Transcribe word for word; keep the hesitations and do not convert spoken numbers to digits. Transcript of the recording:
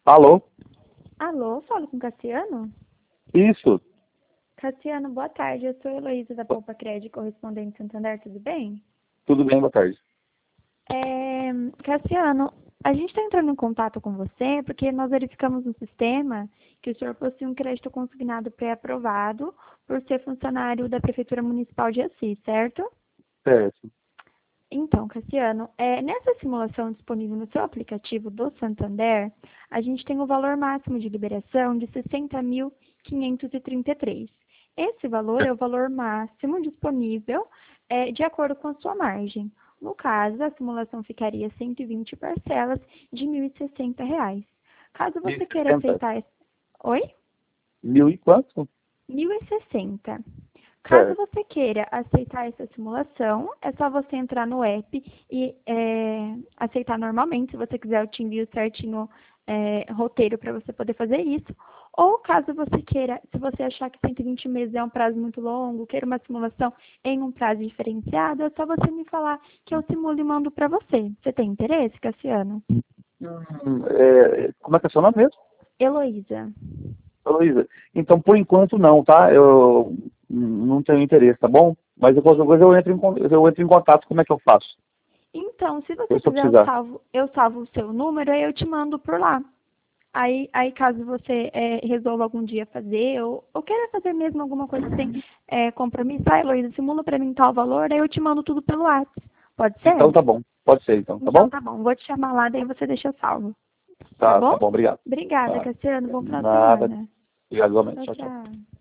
Alô? Alô, falo com o Cassiano? Isso. Cassiano, boa tarde. Eu sou Heloísa da Poupa Crédito, correspondente Santander, tudo bem? Tudo bem, boa tarde. É, Cassiano, a gente está entrando em contato com você porque nós verificamos no sistema que o senhor possui um crédito consignado pré-aprovado por ser funcionário da Prefeitura Municipal de Assis, certo? Certo. Então, Cassiano, é, nessa simulação disponível no seu aplicativo do Santander, a gente tem o valor máximo de liberação de sessenta mil quinhentos e trinta e três. Esse valor é o valor máximo disponível é, de acordo com a sua margem. No caso, a simulação ficaria cento e vinte parcelas de mil e sessenta reais. Caso Mil você e queira sessenta. aceitar... esse- Oi? Mil e quanto? mil e sessenta. Caso Certo. você queira aceitar essa simulação, é só você entrar no app e é, aceitar normalmente. Se você quiser, eu te envio certinho é, roteiro para você poder fazer isso. Ou caso você queira, se você achar que cento e vinte meses é um prazo muito longo, queira uma simulação em um prazo diferenciado, é só você me falar que eu simulo e mando para você. Você tem interesse, Cassiano? Hum, é, como é que é seu nome mesmo? Heloísa. Luísa. Então, por enquanto, não, tá? Eu hum, não tenho interesse, tá bom? Mas eu, qualquer coisa eu entro, em, con- eu entro em contato, como é que eu faço? Então, se você Se eu quiser, eu precisar. salvo, eu salvo o seu número, aí eu te mando por lá. Aí, aí caso você é, resolva algum dia fazer, ou, ou queira fazer mesmo alguma coisa sem é, compromisso, ah, Heloísa, simula pra mim tal valor, aí eu te mando tudo pelo WhatsApp. Pode Então ser? tá bom. Pode ser, então, tá Então bom? tá bom, vou te chamar lá, daí você deixa salvo. Tá Tá, bom? tá bom, obrigado. Obrigada, Tá. Cassiano. Bom final de Nada. semana. Obrigado, igualmente. Tchau, Tchau, tchau. tchau.